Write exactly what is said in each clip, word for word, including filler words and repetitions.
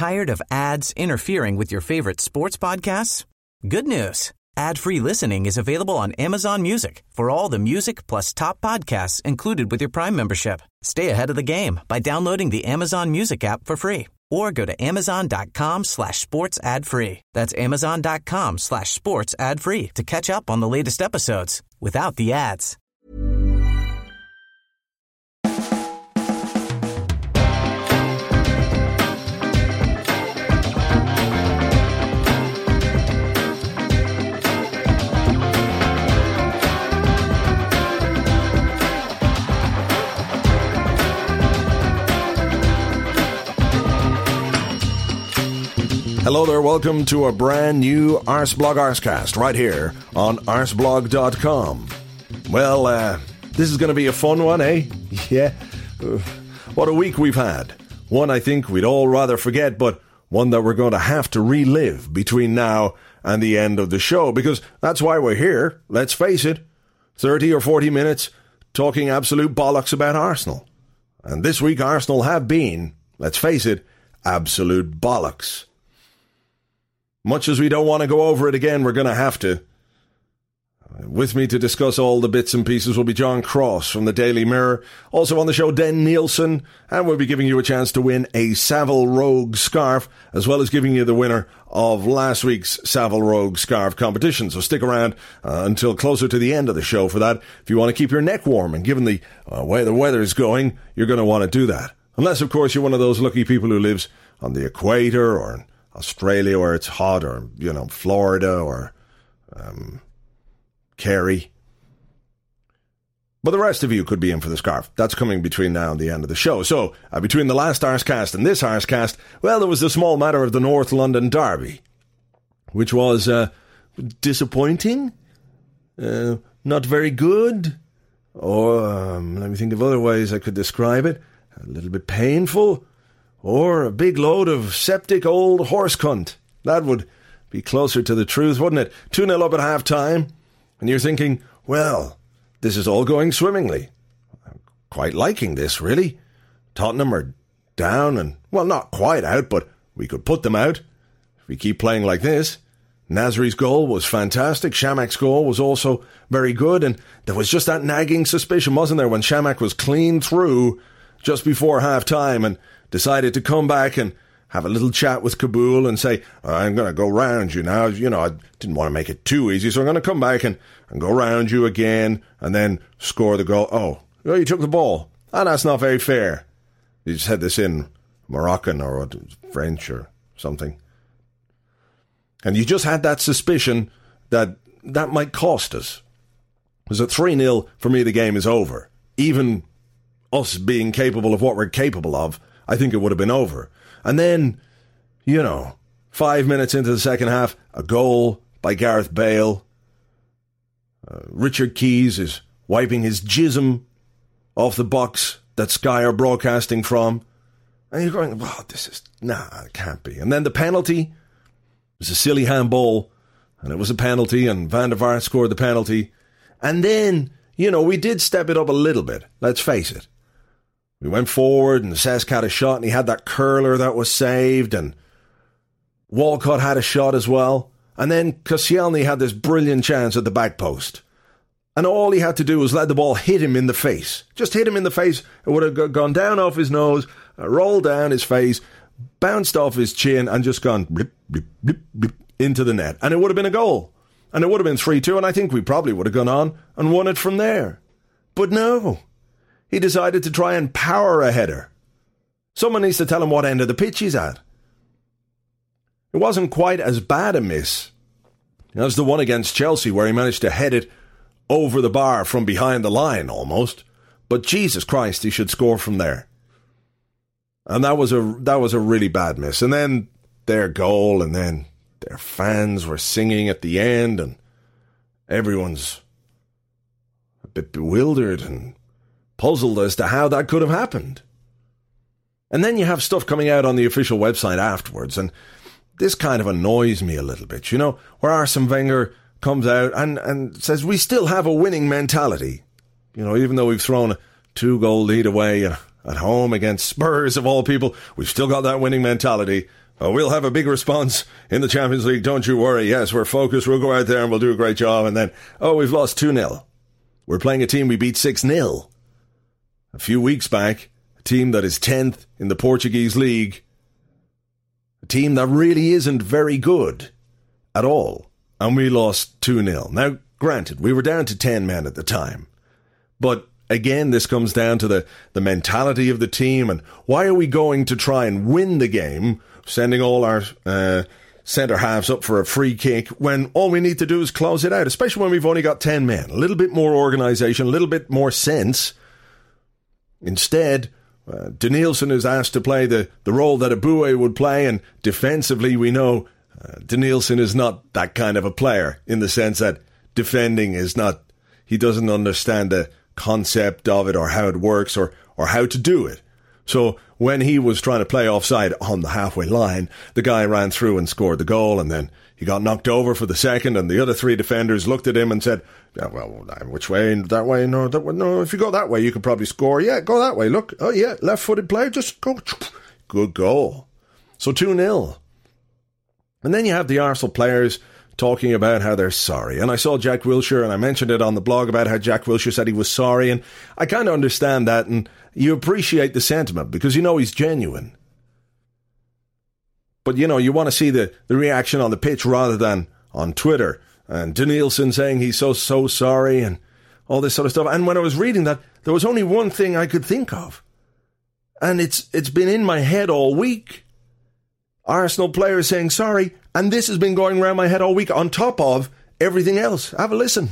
Tired of ads interfering with your favorite sports podcasts? Good news. Ad-free listening is available on Amazon Music for all the music plus top podcasts included with your Prime membership. Stay ahead of the game by downloading the Amazon Music app for free or go to amazon.com slash sports ad free. That's amazon.com slash sports ad free to catch up on the latest episodes without the ads. Hello there, welcome to a brand new Arsblog Arscast right here on arsblog dot com. Well, uh, this is going to be a fun one, eh? Yeah. Uh, what a week we've had. One I think we'd all rather forget, but one that we're going to have to relive between now and the end of the show, because that's why we're here, let's face it. thirty or forty minutes talking absolute bollocks about Arsenal. And this week Arsenal have been, let's face it, absolute bollocks. Much as we don't want to go over it again, we're going to have to. With me to discuss all the bits and pieces will be John Cross from the Daily Mirror. Also on the show, Den Nielsen. And we'll be giving you a chance to win a Savile Rogue scarf, as well as giving you the winner of last week's Savile Rogue scarf competition. So stick around uh, until closer to the end of the show for that. If you want to keep your neck warm, and given the uh, way the weather's going, you're going to want to do that. Unless, of course, you're one of those lucky people who lives on the equator or Australia where it's hot, or, you know, Florida or um, Kerry. But the rest of you could be in for the scarf. That's coming between now and the end of the show. So, uh, between the last Arscast and this Arscast, well, there was the small matter of the North London Derby, which was uh, disappointing, uh, not very good, or um, let me think of other ways I could describe it, a little bit painful, or a big load of septic old horse cunt. That would be closer to the truth, wouldn't it? two nil up at half-time, and you're thinking, well, this is all going swimmingly. I'm quite liking this, really. Tottenham are down and, well, not quite out, but we could put them out if we keep playing like this. Nasri's goal was fantastic. Shamak's goal was also very good, and there was just that nagging suspicion, wasn't there, when Shamak was clean through just before half-time and decided to come back and have a little chat with Kabul and say, I'm going to go round you now. You know, I didn't want to make it too easy, so I'm going to come back and, and go round you again and then score the goal. Oh, oh, you took the ball. Ah, that's not very fair. You said this in Moroccan or French or something. And you just had that suspicion that that might cost us. Because at three nil, for me, the game is over. Even us being capable of what we're capable of, I think it would have been over. And then, you know, five minutes into the second half, a goal by Gareth Bale. Uh, Richard Keys is wiping his jism off the box that Sky are broadcasting from. And you're going, wow, this is, nah, it can't be. And then the penalty, it was a silly handball, and it was a penalty, and Van der Vaart scored the penalty. And then, you know, we did step it up a little bit, let's face it. We went forward, and Cesc had a shot, and he had that curler that was saved, and Walcott had a shot as well. And then Koscielny had this brilliant chance at the back post. And all he had to do was let the ball hit him in the face. Just hit him in the face. It would have gone down off his nose, rolled down his face, bounced off his chin, and just gone blip, blip, blip, blip, into the net. And it would have been a goal. And it would have been three two, and I think we probably would have gone on and won it from there. But no. He decided to try and power a header. Someone needs to tell him what end of the pitch he's at. It wasn't quite as bad a miss as the one against Chelsea, where he managed to head it over the bar from behind the line almost. But Jesus Christ, he should score from there. And that was a that was a really bad miss. And then their goal, and then their fans were singing at the end, and everyone's a bit bewildered and puzzled as to how that could have happened. And then you have stuff coming out on the official website afterwards, and this kind of annoys me a little bit, you know, where Arsene Wenger comes out and, and says we still have a winning mentality. You know, even though we've thrown a two-goal lead away at home against Spurs, of all people, we've still got that winning mentality. Uh, we'll have a big response in the Champions League, don't you worry. Yes, we're focused, we'll go out there and we'll do a great job. And then, oh, we've lost two nil. We're playing a team we beat six nil. A few weeks back, a team that is tenth in the Portuguese league. A team that really isn't very good at all. And we lost two nil. Now, granted, we were down to ten men at the time. But again, this comes down to the, the mentality of the team. And why are we going to try and win the game, sending all our uh, centre-halves up for a free kick, when all we need to do is close it out, especially when we've only got ten men. A little bit more organisation, a little bit more sense. Instead, uh, Denilson is asked to play the, the role that Abue would play, and defensively we know uh, Denilson is not that kind of a player, in the sense that defending is not, he doesn't understand the concept of it or how it works or, or how to do it. So when he was trying to play offside on the halfway line, the guy ran through and scored the goal, and then he got knocked over for the second, and the other three defenders looked at him and said, yeah, well, which way? That way? No, that way, no, if you go that way, you could probably score. Yeah, go that way. Look, oh yeah, left-footed player, just go. Good goal. So two nil. And then you have the Arsenal players talking about how they're sorry. And I saw Jack Wilshere, and I mentioned it on the blog about how Jack Wilshere said he was sorry, and I kind of understand that, and you appreciate the sentiment because you know he's genuine. But, you know, you want to see the, the reaction on the pitch rather than on Twitter. And Denilson saying he's so, so sorry and all this sort of stuff. And when I was reading that, there was only one thing I could think of. And it's it's been in my head all week. Arsenal players saying sorry. And this has been going around my head all week on top of everything else. Have a listen.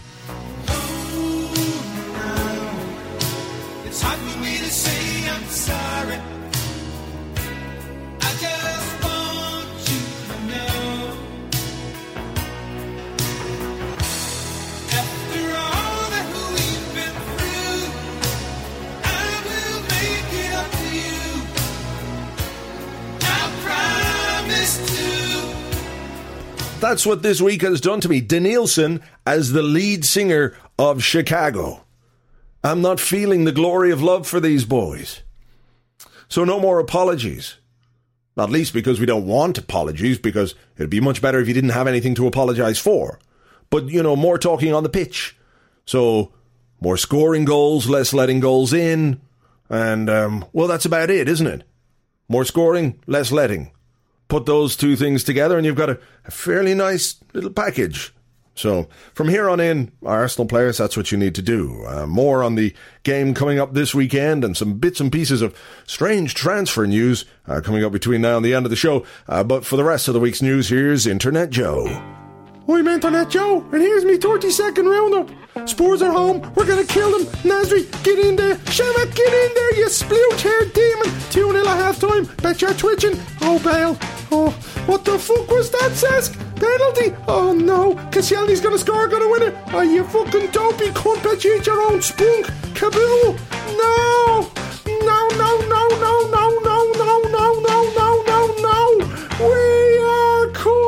That's what this week has done to me. Denilson as the lead singer of Chicago. I'm not feeling the glory of love for these boys. So no more apologies. Not least because we don't want apologies, because it'd be much better if you didn't have anything to apologise for. But, you know, more talking on the pitch. So more scoring goals, less letting goals in. And, um, well, that's about it, isn't it? More scoring, less letting. Put those two things together and you've got a, a fairly nice little package. So from here on in, Arsenal players, that's what you need to do. Uh, more on the game coming up this weekend and some bits and pieces of strange transfer news uh, coming up between now and the end of the show. Uh, but for the rest of the week's news, here's Internet Joe. I'm Internet Joe, and here's me thirty second roundup. Spurs are home, we're gonna kill them. Nasri, get in there. Shamak, get in there, you split-haired demon. two nil at half-time, bet you're twitching. Oh, Bale. Oh, what the fuck was that, Sask? Penalty? Oh no, Koscielny's gonna score, gonna win it. Oh, you fucking dopey cunt, bet you eat your own spunk. Kabul. No. No, no, no, no, no, no, no, no, no, no, no, no. We are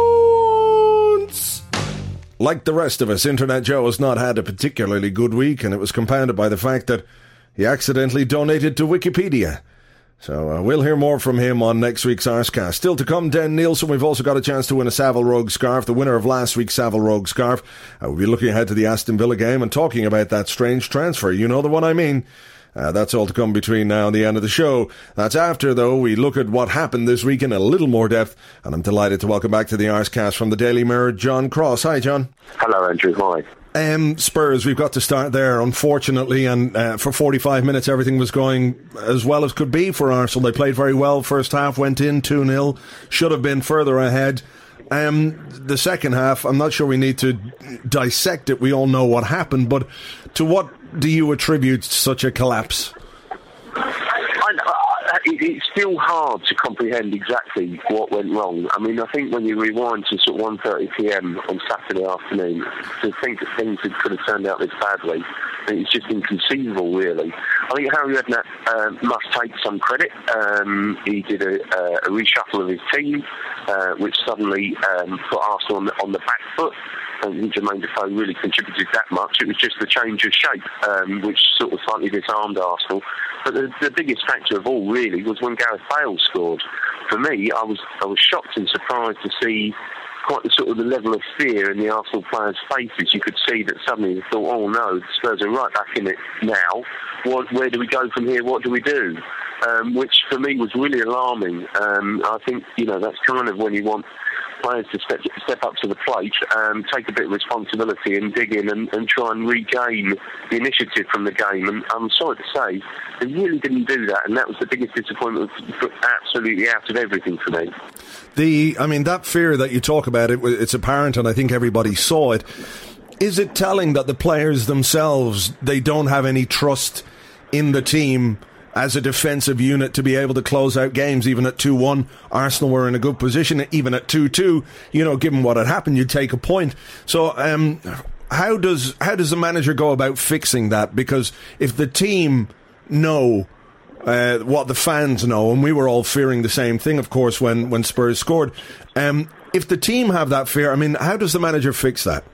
cunts. Like the rest of us, Internet Joe has not had a particularly good week, and it was compounded by the fact that he accidentally donated to Wikipedia. So uh, we'll hear more from him on next week's Arscast. Still to come, Den Nielsen. We've also got a chance to win a Savile Rogue scarf, the winner of last week's Savile Rogue scarf. Uh, we'll be looking ahead to the Aston Villa game and talking about that strange transfer. You know the one I mean. Uh, that's all to come between now and the end of the show. That's after, though, we look at what happened this week in a little more depth. And I'm delighted to welcome back to the Arscast from the Daily Mirror, John Cross. Hi, John. Hello, Andrew. Hi. Um, Spurs, we've got to start there, unfortunately, and uh, for forty-five minutes everything was going as well as could be for Arsenal. They played very well first half, went in two nil, should have been further ahead. Um, the second half, I'm not sure we need to dissect it, we all know what happened, but to what do you attribute such a collapse? It's still hard to comprehend exactly what went wrong. I mean, I think when you rewind to sort of one thirty p.m. on Saturday afternoon, to think that things could have turned out this badly, it's just inconceivable, really. I think Harry Redknapp uh, must take some credit. Um, he did a, a reshuffle of his team, uh, which suddenly um, put Arsenal on the, on the back foot. don't think Jermaine Defoe really contributed that much. It was just the change of shape, um, which sort of slightly disarmed Arsenal. But the, the biggest factor of all, really, was when Gareth Bale scored. For me, I was I was shocked and surprised to see quite the sort of the level of fear in the Arsenal players' faces. You could see that suddenly they thought, oh no, the Spurs are right back in it now. What, where do we go from here? What do we do? Um, which for me was really alarming. Um, I think, you know, that's kind of when you want players to step, step up to the plate, um, take a bit of responsibility and dig in and, and try and regain the initiative from the game. And I'm sorry to say, they really didn't do that, and that was the biggest disappointment, absolutely out of everything for me. The, I mean, that fear that you talk about, it, it's apparent, and I think everybody saw it. Is it telling that the players themselves, they don't have any trust in the team as a defensive unit to be able to close out games? Even at two one, Arsenal were in a good position. Even at two two, you know, given what had happened, you'd take a point. So um, how does how does the manager go about fixing that? Because if the team know uh, what the fans know, and we were all fearing the same thing, of course, when, when Spurs scored, um, if the team have that fear, I mean, how does the manager fix that?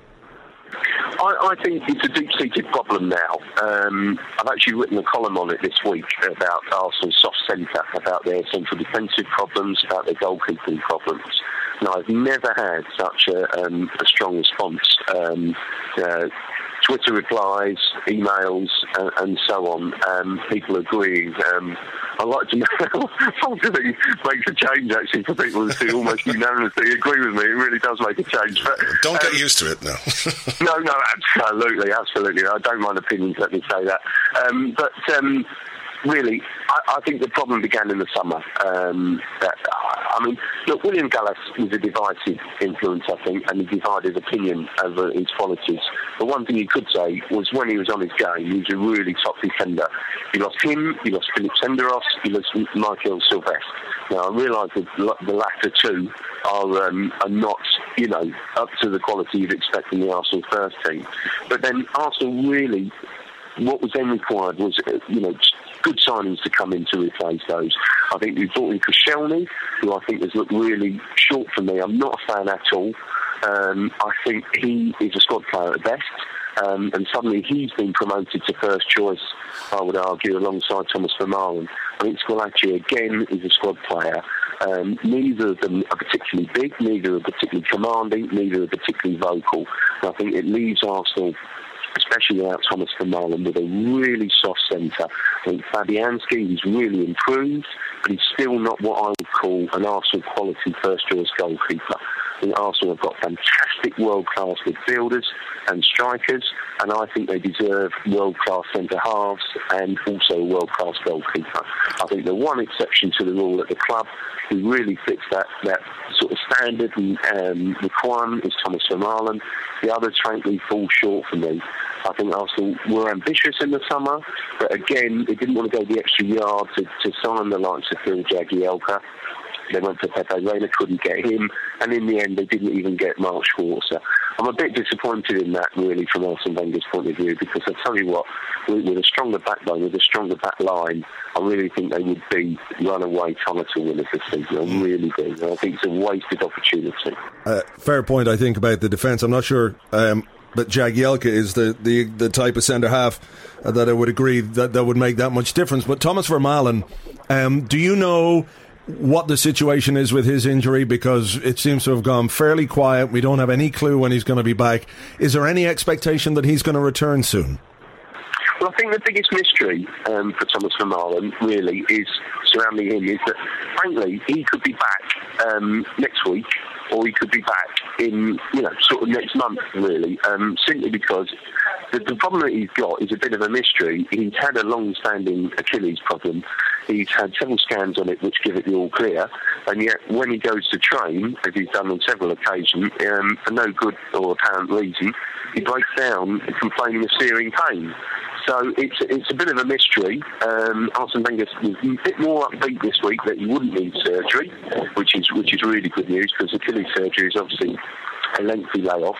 I, I think it's a deep-seated problem now. Um, I've actually written a column on it this week about Arsenal's soft centre, about their central defensive problems, about their goalkeeping problems. Now, I've never had such a, um, a strong response. Um, uh, Twitter replies, emails, uh, and so on. Um, people agreeing. Um, I'd like to know ultimately makes a change actually for people to almost unanimously agree with me. It really does make a change. But don't get um, used to it now. no, no, absolutely, absolutely. I don't mind opinions. Let me say that. Um, but. Um, Really, I, I think the problem began in the summer. Um, that, I mean, look, William Gallas was a divisive influence, I think, and he divided opinion over his qualities. But one thing you could say was when he was on his game, he was a really top defender. You lost him, you lost Philip Senderos, you lost Michael Sylvestre. Now, I realise that the latter two are, um, are not, you know, up to the quality you'd expect in the Arsenal first team. But then Arsenal really, what was then required was, uh, you know, good signings to come in to replace those. I think we brought in Koscielny, who I think has looked really short for me. I'm not a fan at all. Um, I think he is a squad player at best. Um, and suddenly he's been promoted to first choice, I would argue, alongside Thomas Vermaelen. I think Squillaci, again, is a squad player. Um, neither of them are particularly big, neither are particularly commanding, neither are particularly vocal. And I think it leaves Arsenal, especially without Thomas Vermaelen, with a really soft centre. I think Fabianski is really improved, but he's still not what I would call an Arsenal quality first-choice goalkeeper. I think Arsenal have got fantastic world-class midfielders and strikers, and I think they deserve world-class centre-halves and also a world-class goalkeeper. I think the one exception to the rule at the club who really fits that, that sort of standard and um, requirement is Thomas Vermaelen. The others, frankly, fall short for me. I think Arsenal were ambitious in the summer, but again, they didn't want to go the extra yard to, to sign the likes of Phil Jagielka. They went for Pepe Reina, couldn't get him, and in the end they didn't even get Mark Schwarzer. I'm a bit disappointed in that, really, from Arsene Wenger's point of view, because I tell you what, with, with a stronger backbone, with a stronger back line, I really think they would be runaway title winners this season. I really do. I think it's a wasted opportunity. Uh, fair point, I think, about the defence. I'm not sure um, that Jagielka is the, the, the type of centre-half uh, that I would agree that, that would make that much difference. But Thomas Vermaelen, um, do you know what the situation is with his injury? Because it seems to have gone fairly quiet. We don't have any clue when he's going to be back. Is there any expectation that he's going to return soon? Well, I think the biggest mystery um, for Thomas Vermaelen really is surrounding him is that, frankly, he could be back um, next week, or he could be back in, you know, sort of next month, really, um, simply because the, the problem that he's got is a bit of a mystery. He's had a long-standing Achilles problem. He's had several scans on it which give it the all clear, and yet when he goes to train, as he's done on several occasions, um, for no good or apparent reason, he breaks down complaining of searing pain. So it's it's a bit of a mystery. Um, Arsene Wenger was a bit more upbeat this week that he wouldn't need surgery, which is which is really good news, because Achilles surgery is obviously a lengthy layoff.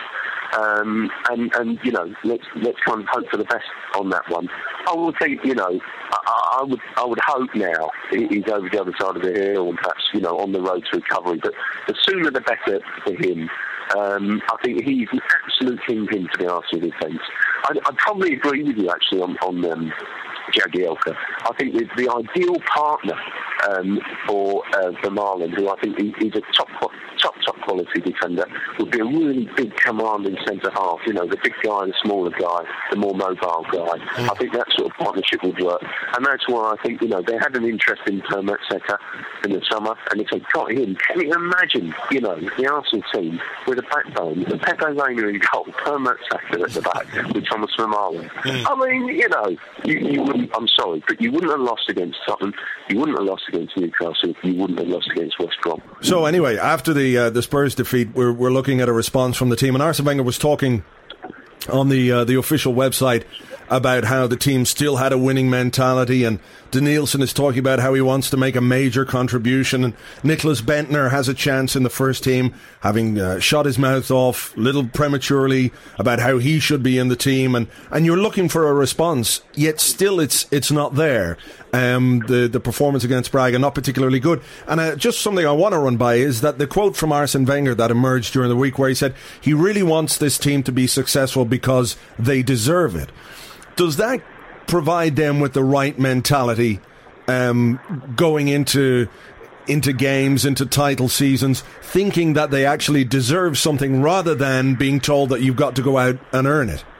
Um, and, and you know, let's let's kind of hope for the best on that one. I will think, you know, I, I would I would hope now he's over the other side of the hill and perhaps, you know, on the road to recovery. But the sooner the better for him. Um, I think he's an absolute kingpin for the Arsenal defence. I'd, I'd probably agree with you, actually, on, on um, Jagielka. I think the, the ideal partner um, for uh, Vermaelen, who I think is a top, top, top quality defender, would be a really big commanding centre half. You know, the big guy, the smaller guy, the more mobile guy. Mm. I think that sort of partnership would work, and that's why I think, you know, they had an interest in Per Mertesacker in the summer, and if they got him, can you imagine, you know, the Arsenal team with a backbone, the Pepe Reina in goal, Per Mertesacker at the back with Thomas Vermaelen. Mm. I mean, you know, you, you wouldn't. I'm sorry, but you wouldn't have lost against Tottenham. You wouldn't have lost against Newcastle. You wouldn't have lost against West Brom. So anyway, after the uh, the Spurs defeat, we're we're looking at a response from the team, and Arsene Wenger was talking on the uh, the official website about how the team still had a winning mentality, and Danielson is talking about how he wants to make a major contribution, and Nicholas Bentner has a chance in the first team, having uh, shot his mouth off a little prematurely about how he should be in the team, and, and you're looking for a response, yet still it's it's not there. Um, the, the performance against Braga, not particularly good. And uh, just something I want to run by is that the quote from Arsene Wenger that emerged during the week where he said he really wants this team to be successful because they deserve it. Does that provide them with the right mentality um, going into into games, into title seasons, thinking that they actually deserve something rather than being told that you've got to go out and earn it?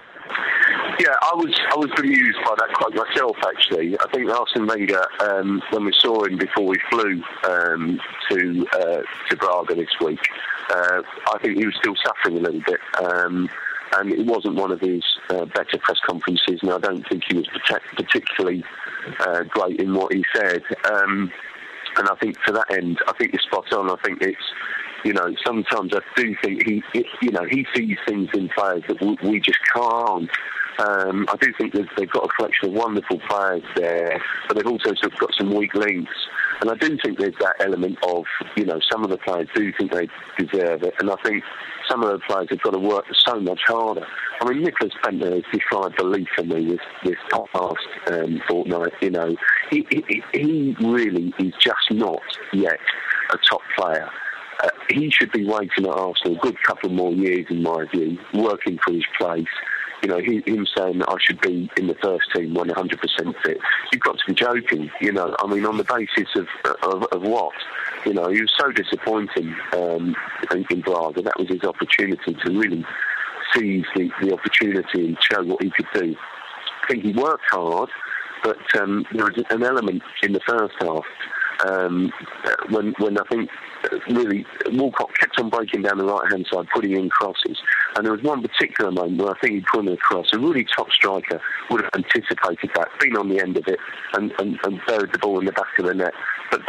Yeah, I was I was bemused by that quote myself, actually. I think Arsene Wenger, um, when we saw him before we flew um, to uh, to Braga this week, uh, I think he was still suffering a little bit. Um, And it wasn't one of his uh, better press conferences, and I don't think he was partic- particularly uh, great in what he said. Um, and I think to that end, I think you're spot on. I think it's, you know, sometimes I do think he, it, you know, he sees things in players that we, we just can't. Um, I do think that they've got a collection of wonderful players there, but they've also sort of got some weak links. And I do think there's that element of, you know, some of the players do think they deserve it, and I think some of the players have got to work so much harder. I mean, Nicholas Bentner has defied belief for me this, this past um, fortnight. You know, he, he, he really is just not yet a top player. Uh, he should be waiting at Arsenal a good couple more years, in my view, working for his place. You know, he, him saying that I should be in the first team when one hundred percent fit. You've got to be joking, you know. I mean, on the basis of of, of what? You know, he was so disappointing um, in Braga. That was his opportunity to really seize the, the opportunity and show what he could do. I think he worked hard, but um, there was an element in the first half um, when when I think really Walcott kept on breaking down the right-hand side, putting in crosses. And there was one particular moment where I think he put in a cross. A really top striker would have anticipated that, been on the end of it, and, and, and buried the ball in the back of the net. But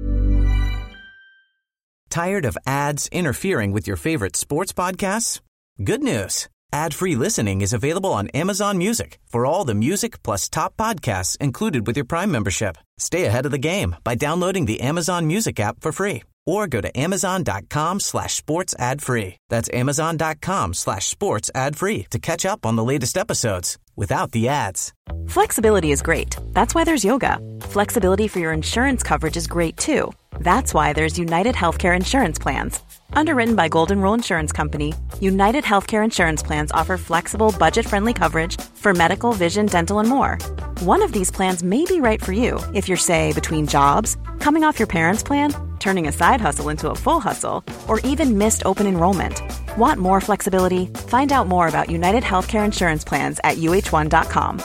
Tired of ads interfering with your favorite sports podcasts? Good news. Ad-free listening is available on Amazon Music for all the music plus top podcasts included with your Prime membership. Stay ahead of the game by downloading the Amazon Music app for free or go to amazon.com slash sports ad free. That's amazon.com slash sports ad free to catch up on the latest episodes without the ads. Flexibility is great. That's why there's yoga. Flexibility for your insurance coverage is great too. That's why there's United Healthcare Insurance Plans. Underwritten by Golden Rule Insurance Company, United Healthcare Insurance Plans offer flexible, budget-friendly coverage for medical, vision, dental, and more. One of these plans may be right for you if you're, say, between jobs, coming off your parents' plan, turning a side hustle into a full hustle, or even missed open enrollment. Want more flexibility? Find out more about United Healthcare Insurance Plans at U H one dot com.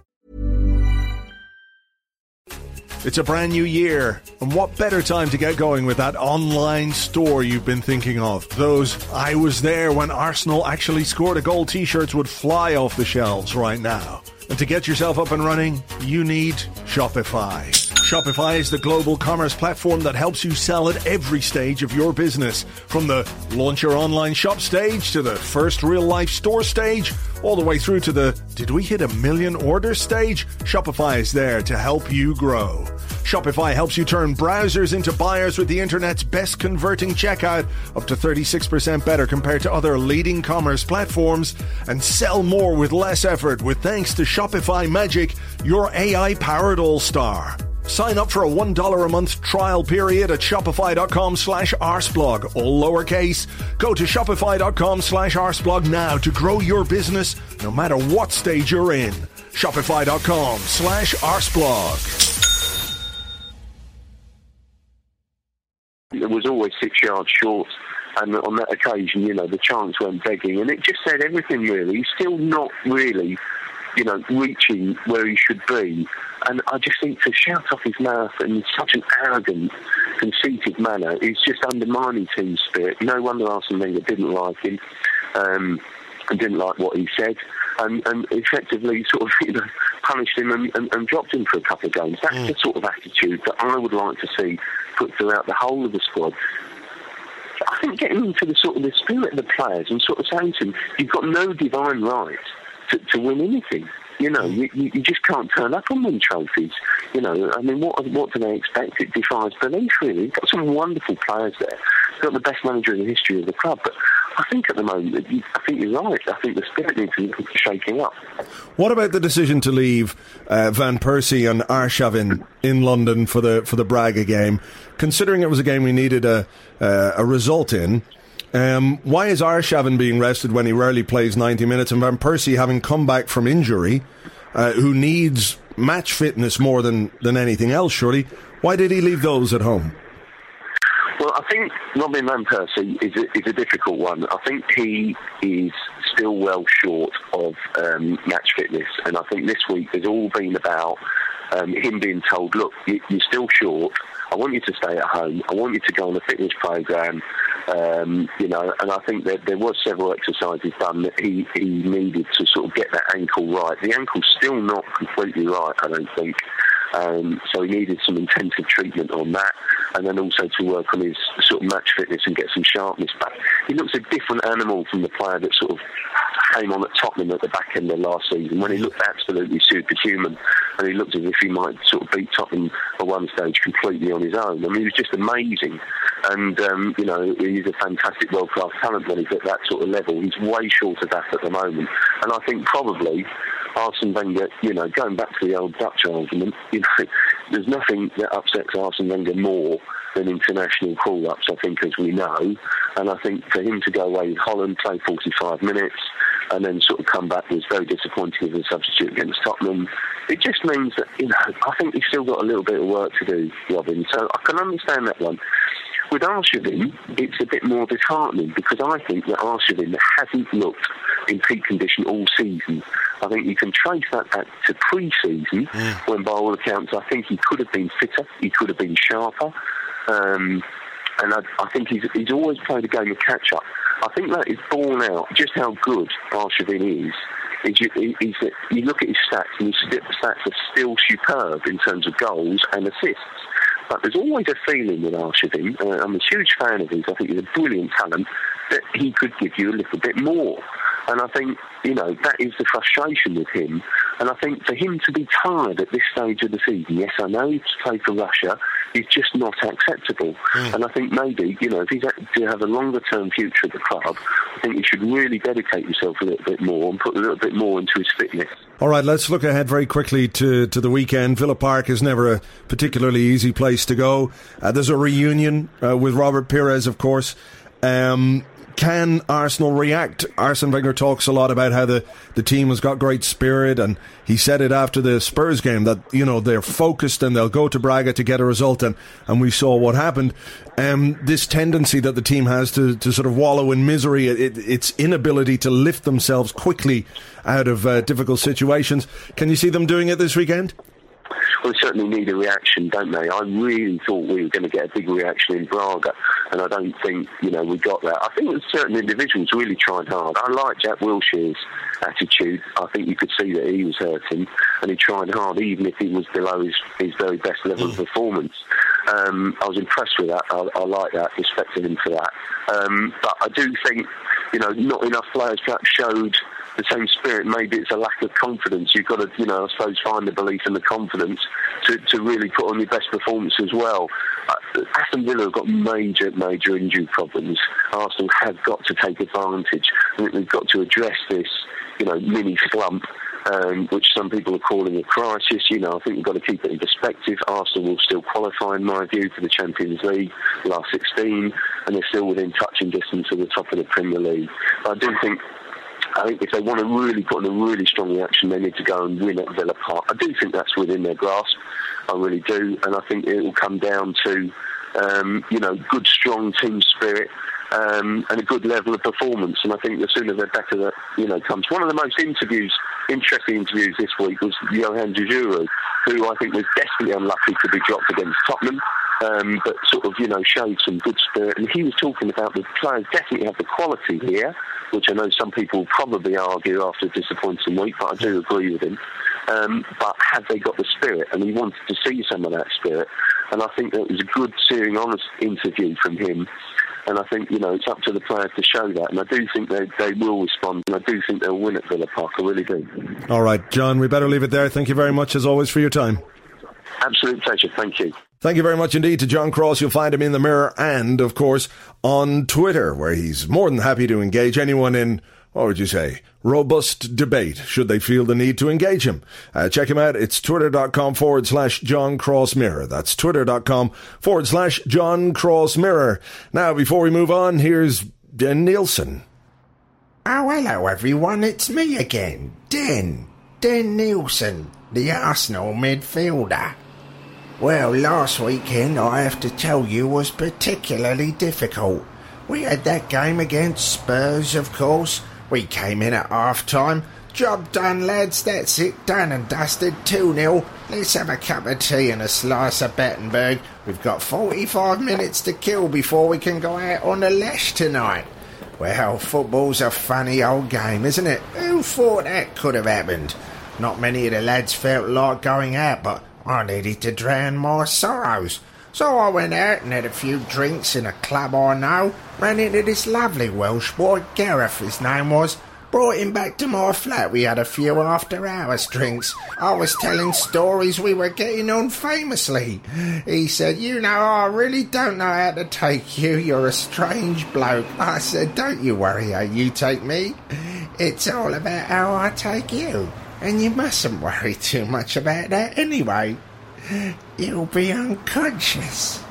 It's a brand new year, and what better time to get going with that online store you've been thinking of? Those I was there when Arsenal actually scored a goal t-shirts would fly off the shelves right now. And to get yourself up and running, you need Shopify. Shopify is the global commerce platform that helps you sell at every stage of your business. From the launch your online shop stage to the first real-life store stage, all the way through to the did we hit a million orders stage? Shopify is there to help you grow. Shopify helps you turn browsers into buyers with the internet's best converting checkout, up to thirty-six percent better compared to other leading commerce platforms, and sell more with less effort with thanks to Shopify Magic, your A I-powered all-star. Sign up for a one dollar a month trial period at shopify.com slash arseblog, all lowercase. Go to shopify.com slash arseblog now to grow your business no matter what stage you're in. Shopify.com slash arseblog. It was always six yards short, and on that occasion, you know, the chance went begging, and it just said everything really. He's still not really, you know, reaching where he should be, and I just think to shout off his mouth in such an arrogant, conceited manner is just undermining team spirit. No wonder Arsene Wenger didn't like him, um, and didn't like what he said, and, and effectively sort of, you know, punished him and, and, and dropped him for a couple of games. That's mm. the sort of attitude that I would like to see put throughout the whole of the squad. I think getting into the sort of the spirit of the players and sort of saying to them, you've got no divine right to, to win anything. You know, you, you just can't turn up and win trophies. You know, I mean, what what do they expect? It defies belief, really. You've got some wonderful players there. You've got the best manager in the history of the club. But I think at the moment, I think you're right. I think the spirit needs to be shaking up. What about the decision to leave uh, Van Persie and Arshavin in London for the for the Braga game? Considering it was a game we needed a uh, a result in, um, why is Arshavin being rested when he rarely plays ninety minutes, and Van Persie having come back from injury, uh, who needs match fitness more than, than anything else, surely? Why did he leave those at home? Well, I think Robin Van Persie is a, is a difficult one. I think he is still well short of um, match fitness, and I think this week has all been about um, him being told, look, you, you're still short. I want you to stay at home. I want you to go on a fitness program. Um, you know, and I think that there was several exercises done that he, he needed to sort of get that ankle right. The ankle's still not completely right, I don't think. Um, so he needed some intensive treatment on that, and then also to work on his sort of match fitness and get some sharpness back. He looks a different animal from the player that sort of came on at Tottenham at the back end of last season, when he looked absolutely superhuman, and he looked as if he might sort of beat Tottenham at one stage completely on his own. I mean, he was just amazing, and um, you know, he's a fantastic world-class talent when he's at that sort of level. He's way short of that at the moment, and I think probably Arsene Wenger, you know, going back to the old Dutch argument, you know, there's nothing that upsets Arsene Wenger more than international call-ups, I think, as we know. And I think for him to go away with Holland, play forty-five minutes, and then sort of come back was very disappointing as a substitute against Tottenham. It just means that, you know, I think he's still got a little bit of work to do, Robin. So I can understand that one. With Arshavin, it's a bit more disheartening, because I think that Arshavin hasn't looked in peak condition all season. I think you can trace that back to pre-season, yeah. when by all accounts I think he could have been fitter, he could have been sharper, um, and I, I think he's, he's always played a game of catch-up. I think that is borne out just how good Arshavin is. Is you, is that you look at his stats, and his stats are still superb in terms of goals and assists. But there's always a feeling with Arshavin, uh, I'm a huge fan of his, I think he's a brilliant talent, that he could give you a little bit more. And I think, you know, that is the frustration with him. And I think for him to be tired at this stage of the season, yes, I know he's played for Russia, is just not acceptable. Mm. And I think maybe, you know, if he's to have a longer-term future at the club, I think he should really dedicate himself a little bit more and put a little bit more into his fitness. All right, let's look ahead very quickly to, to the weekend. Villa Park is never a particularly easy place to go. Uh, there's a reunion uh, with Robert Pires, of course. Um... Can Arsenal react? Arsene Wenger talks a lot about how the, the team has got great spirit, and he said it after the Spurs game that, you know, they're focused and they'll go to Braga to get a result, and, and we saw what happened. Um, this tendency that the team has to, to sort of wallow in misery, it, its inability to lift themselves quickly out of uh, difficult situations. Can you see them doing it this weekend? Well, they certainly need a reaction, don't they? I really thought we were going to get a big reaction in Braga, and I don't think, you know, we got that. I think that certain individuals really tried hard. I like Jack Wilshere's attitude. I think you could see that he was hurting, and he tried hard, even if he was below his, his very best level of performance. Um, I was impressed with that. I, I like that, respected him for that. Um, but I do think, you know, not enough players perhaps showed the same spirit. Maybe it's a lack of confidence. You've got to, you know, I suppose, find the belief and the confidence to, to really put on your best performance as well. Uh, Aston Villa have got major, major injury problems. Arsenal have got to take advantage. I think we've got to address this, you know, mini slump um, which some people are calling a crisis. You know, I think we've got to keep it in perspective. Arsenal will still qualify, in my view, for the Champions League, last sixteen, and they're still within touching distance of the top of the Premier League. But I do think I think if they want to really put in a really strong reaction, they need to go and win at Villa Park. I do think that's within their grasp. I really do. And I think it will come down to, um, you know, good, strong team spirit um, and a good level of performance. And I think the sooner the better that, you know, comes. One of the most interviews, interesting interviews this week was Johan Djourou, who I think was desperately unlucky to be dropped against Tottenham. Um, but sort of, you know, showed some good spirit. And he was talking about the players definitely have the quality here, which I know some people probably argue after a disappointing week, but I do agree with him. Um, but have they got the spirit? And he wanted to see some of that spirit. And I think that was a good, searing, honest interview from him. And I think, you know, it's up to the players to show that. And I do think they, they will respond. And I do think they'll win at Villa Park. I really do. All right, John, we better leave it there. Thank you very much, as always, for your time. Absolute pleasure. Thank you. Thank you very much indeed to John Cross. You'll find him in the Mirror and, of course, on Twitter, where he's more than happy to engage anyone in, what would you say, robust debate, should they feel the need to engage him. Uh, check him out. It's twitter.com forward slash John Cross Mirror. That's twitter.com forward slash John Cross Mirror. Now, before we move on, here's Den Nielsen. Oh, hello, everyone. It's me again, Den. Den Nielsen, the Arsenal midfielder. Well, last weekend, I have to tell you, was particularly difficult. We had that game against Spurs, of course. We came in at half-time. Job done, lads, that's it, done and dusted, two nil. Let's have a cup of tea and a slice of Battenberg. We've got forty-five minutes to kill before we can go out on the lash tonight. Well, football's a funny old game, isn't it? Who thought that could have happened? Not many of the lads felt like going out, but I needed to drown my sorrows. So I went out and had a few drinks in a club I know, ran into this lovely Welsh boy, Gareth his name was, brought him back to my flat. We had a few after hours drinks. I was telling stories we were getting on famously. He said, you know, I really don't know how to take you, you're a strange bloke. I said, don't you worry how you take me, it's all about how I take you. And you mustn't worry too much about that anyway. You'll be unconscious.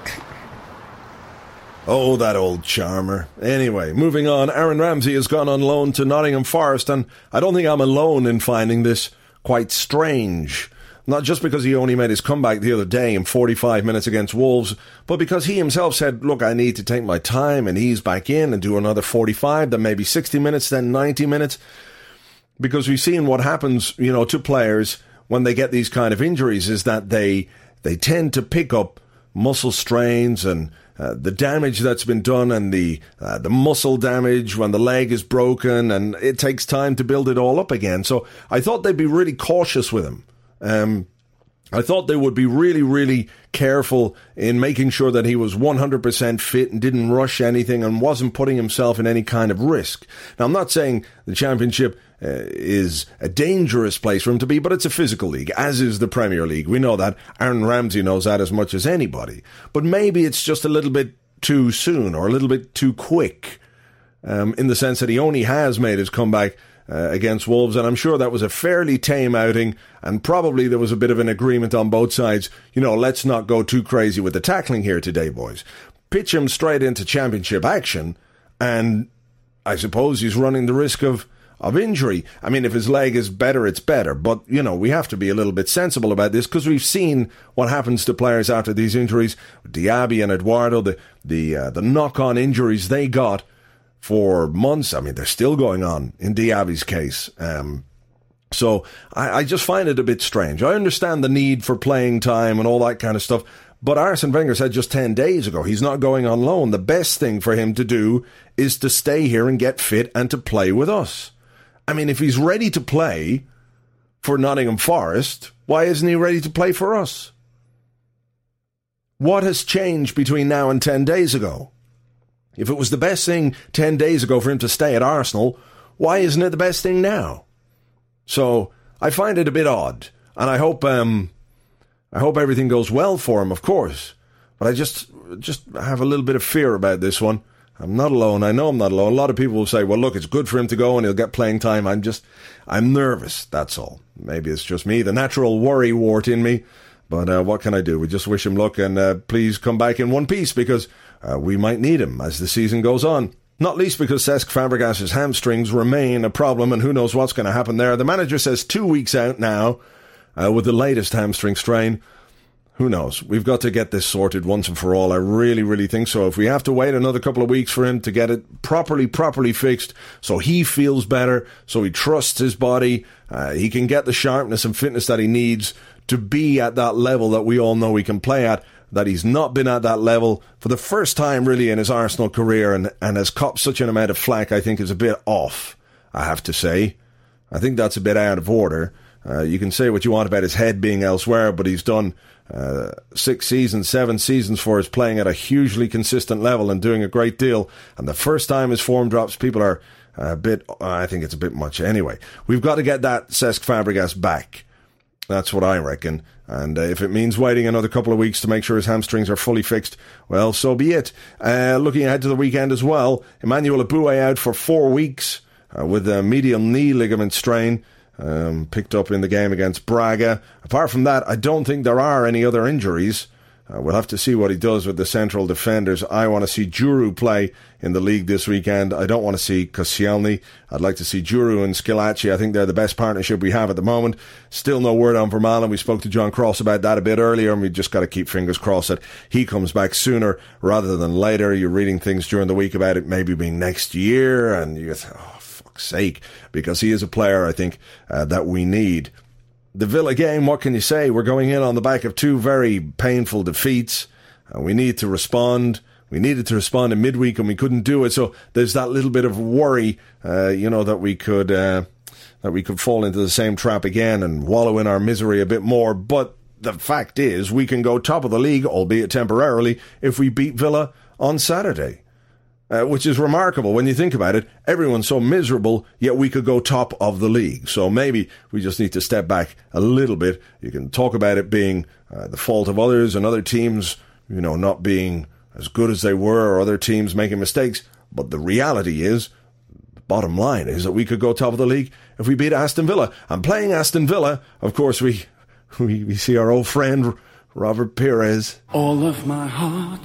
Oh, that old charmer. Anyway, moving on, Aaron Ramsey has gone on loan to Nottingham Forest, and I don't think I'm alone in finding this quite strange. Not just because he only made his comeback the other day in forty-five minutes against Wolves, but because he himself said, look, I need to take my time and ease back in and do another forty-five, then maybe sixty minutes, then ninety minutes. Because we've seen what happens, you know, to players when they get these kind of injuries is that they they tend to pick up muscle strains and uh, the damage that's been done and the uh, the muscle damage when the leg is broken, and it takes time to build it all up again. So I thought they'd be really cautious with him. Um, I thought they would be really, really careful in making sure that he was one hundred percent fit and didn't rush anything and wasn't putting himself in any kind of risk. Now, I'm not saying the Championship uh, is a dangerous place for him to be, but it's a physical league, as is the Premier League. We know that. Aaron Ramsey knows that as much as anybody. But maybe it's just a little bit too soon or a little bit too quick, um, in the sense that he only has made his comeback Uh, against Wolves, and I'm sure that was a fairly tame outing, and probably there was a bit of an agreement on both sides. You know, let's not go too crazy with the tackling here today, boys. Pitch him straight into Championship action, and I suppose he's running the risk of, of injury. I mean, if his leg is better, it's better, but, you know, we have to be a little bit sensible about this, because we've seen what happens to players after these injuries. Diaby and Eduardo, the, the, uh, the knock-on injuries they got for months. I mean, they're still going on in Diaby's case. Um, so I, I just find it a bit strange. I understand the need for playing time and all that kind of stuff, but Arsene Wenger said just ten days ago he's not going on loan. The best thing for him to do is to stay here and get fit and to play with us. I mean, if he's ready to play for Nottingham Forest, why isn't he ready to play for us? What has changed between now and ten days ago? If it was the best thing ten days ago for him to stay at Arsenal, why isn't it the best thing now? So I find it a bit odd, and I hope um, I hope everything goes well for him, of course. But I just just have a little bit of fear about this one. I'm not alone. I know I'm not alone. A lot of people will say, well, look, it's good for him to go and he'll get playing time. I'm just, I'm nervous, that's all. Maybe it's just me, the natural worry wart in me. But uh, what can I do? We just wish him luck, and uh, please come back in one piece, because uh, we might need him as the season goes on. Not least because Cesc Fabregas's hamstrings remain a problem, and who knows what's going to happen there. The manager says two weeks out now uh, with the latest hamstring strain. Who knows? We've got to get this sorted once and for all. I really, really think so. If we have to wait another couple of weeks for him to get it properly, properly fixed, so he feels better, so he trusts his body, uh, he can get the sharpness and fitness that he needs to be at that level that we all know he can play at, that he's not been at that level for the first time really in his Arsenal career, and, and has copped such an amount of flack, I think is a bit off, I have to say. I think that's a bit out of order. Uh, you can say what you want about his head being elsewhere, but he's done uh, six seasons, seven seasons for us playing at a hugely consistent level and doing a great deal. And the first time his form drops, people are a bit, I think it's a bit much anyway. We've got to get that Cesc Fabregas back. That's what I reckon. And uh, if it means waiting another couple of weeks to make sure his hamstrings are fully fixed, well, so be it. Uh, looking ahead to the weekend as well, Emmanuel Eboué out for four weeks uh, with a medial knee ligament strain. Um, picked up in the game against Braga. Apart from that, I don't think there are any other injuries. Uh, we'll have to see what he does with the central defenders. I want to see Djourou play in the league this weekend. I don't want to see Koscielny. I'd like to see Djourou and Schillaci. I think they're the best partnership we have at the moment. Still no word on Vermaelen. We spoke to John Cross about that a bit earlier, and we just got to keep fingers crossed that he comes back sooner rather than later. You're reading things during the week about it maybe being next year, and you think, oh, sake, because he is a player I think uh, that we need. The Villa game, what can you say? We're going in on the back of two very painful defeats. Uh, we need to respond. We needed to respond in midweek and we couldn't do it. So there's that little bit of worry, uh, you know, that we could uh, that we could fall into the same trap again and wallow in our misery a bit more. But the fact is, we can go top of the league, albeit temporarily, if we beat Villa on Saturday. Uh, which is remarkable when you think about it. Everyone's so miserable, yet we could go top of the league. So maybe we just need to step back a little bit. You can talk about it being uh, the fault of others and other teams, you know, not being as good as they were, or other teams making mistakes. But the reality is, the bottom line is that we could go top of the league if we beat Aston Villa. And playing Aston Villa, of course, we we, we see our old friend Robert Pires. All of my heart.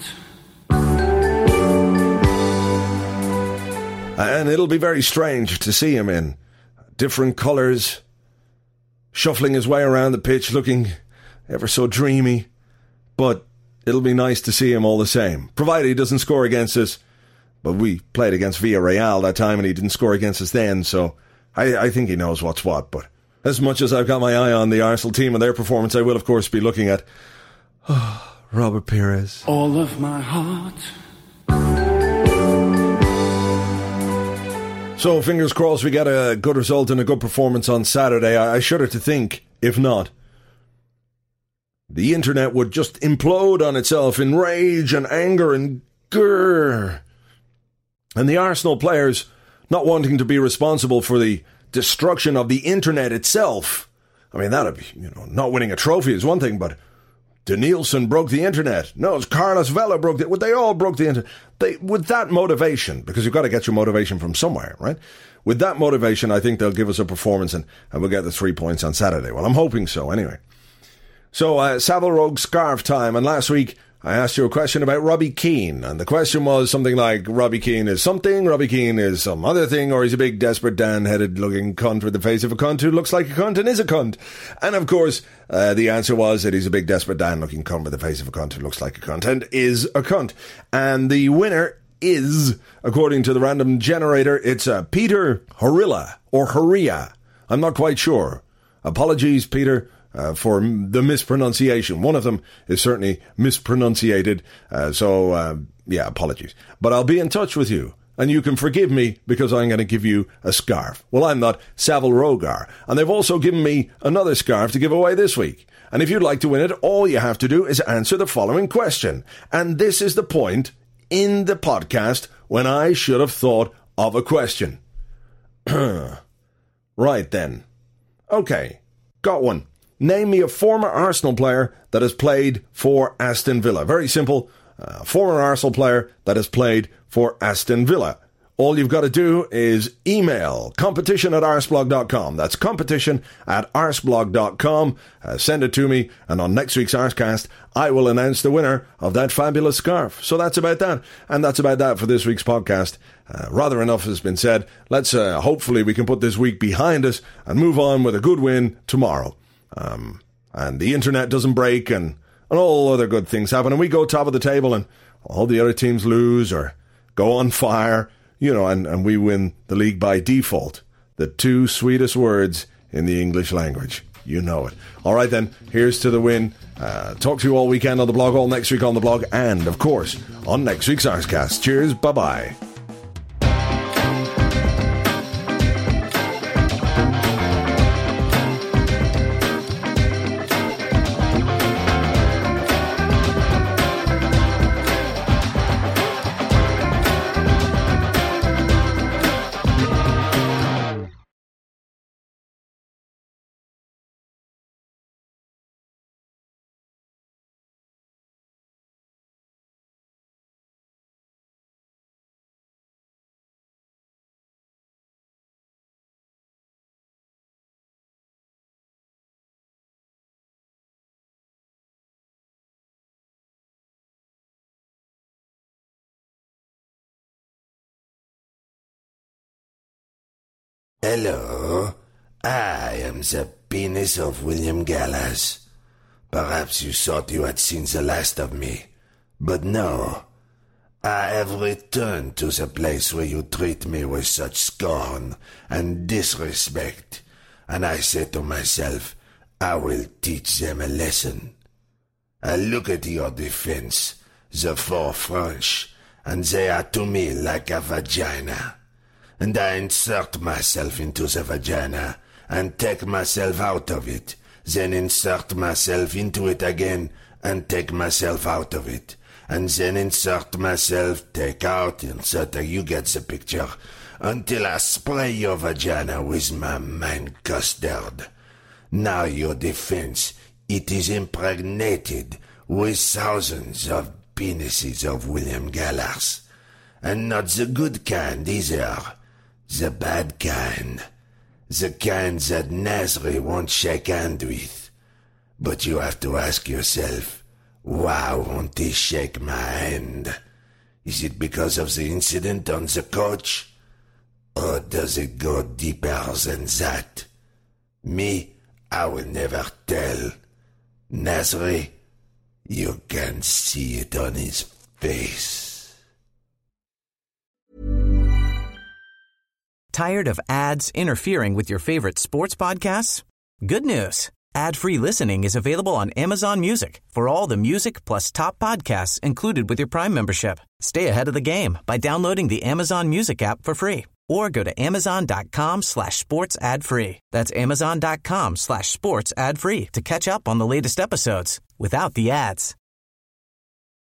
And it'll be very strange to see him in different colours, shuffling his way around the pitch, looking ever so dreamy. But it'll be nice to see him all the same, provided he doesn't score against us. But we played against Villarreal that time and he didn't score against us then, so I, I think he knows what's what. But as much as I've got my eye on the Arsenal team and their performance, I will, of course, be looking at oh, Robert Pires. All of my heart. So, fingers crossed we get a good result and a good performance on Saturday. I, I shudder to think, if not, the internet would just implode on itself in rage and anger and grrr. And the Arsenal players not wanting to be responsible for the destruction of the internet itself. I mean, that'd be, you know, not winning a trophy is one thing, but Danielson broke the internet. No, it's Carlos Vela broke it. Well, they all broke the internet. They, with that motivation, because you've got to get your motivation from somewhere, right? With that motivation, I think they'll give us a performance and, and we'll get the three points on Saturday. Well, I'm hoping so anyway. So, uh, Savile Rogue scarf time. And last week, I asked you a question about Robbie Keane. And the question was something like, Robbie Keane is something, Robbie Keane is some other thing, or he's a big, desperate, Dan-headed looking cunt with the face of a cunt who looks like a cunt and is a cunt. And of course, uh, the answer was that he's a big, desperate, Dan looking cunt with the face of a cunt who looks like a cunt and is a cunt. And the winner is, according to the random generator, it's uh, Peter Horilla, or Horia. I'm not quite sure. Apologies, Peter. Uh, for the mispronunciation. One of them is certainly mispronunciated, uh, so, uh, yeah, apologies. But I'll be in touch with you, and you can forgive me because I'm going to give you a scarf. Well, I'm not Savile Rogar, and they've also given me another scarf to give away this week. And if you'd like to win it, all you have to do is answer the following question. And this is the point in the podcast when I should have thought of a question. Right then. Okay, got one. Name me a former Arsenal player that has played for Aston Villa. Very simple. a former Arsenal player that has played for Aston Villa. All you've got to do is email competition at arsblog dot com. That's competition at arsblog dot com. Uh, send it to me, and on next week's Arscast, I will announce the winner of that fabulous scarf. So that's about that. And that's about that for this week's podcast. Uh, rather enough has been said. Let's, uh, hopefully we can put this week behind us and move on with a good win tomorrow. Um, and the internet doesn't break and, and all other good things happen. And we go top of the table and all the other teams lose or go on fire. You know, and, and we win the league by default. The two sweetest words in the English language. You know it. All right, then. Here's to the win. Uh, talk to you all weekend on the blog, all next week on the blog, and, of course, on next week's Arscast. Cheers. Bye-bye. Hello, I am the penis of William Gallas. Perhaps you thought you had seen the last of me, but no. I have returned to the place where you treat me with such scorn and disrespect, and I say to myself, I will teach them a lesson. I look at your defense, the four French, and they are to me like a vagina. And I insert myself into the vagina and take myself out of it, then insert myself into it again and take myself out of it, and then insert myself, take out, insert, you get the picture, until I spray your vagina with my mind custard. Now your defense, it is impregnated with thousands of penises of William Gallas, and not the good kind either. The bad kind. The kind that Nasri won't shake hand with. But you have to ask yourself, why won't he shake my hand? Is it because of the incident on the coach? Or does it go deeper than that? Me, I will never tell. Nasri, you can see it on his face. Tired of ads interfering with your favorite sports podcasts? Good news. Ad-free listening is available on Amazon Music for all the music plus top podcasts included with your Prime membership. Stay ahead of the game by downloading the Amazon Music app for free or go to amazon.com slash sports ad free. That's amazon.com slash sports ad free to catch up on the latest episodes without the ads.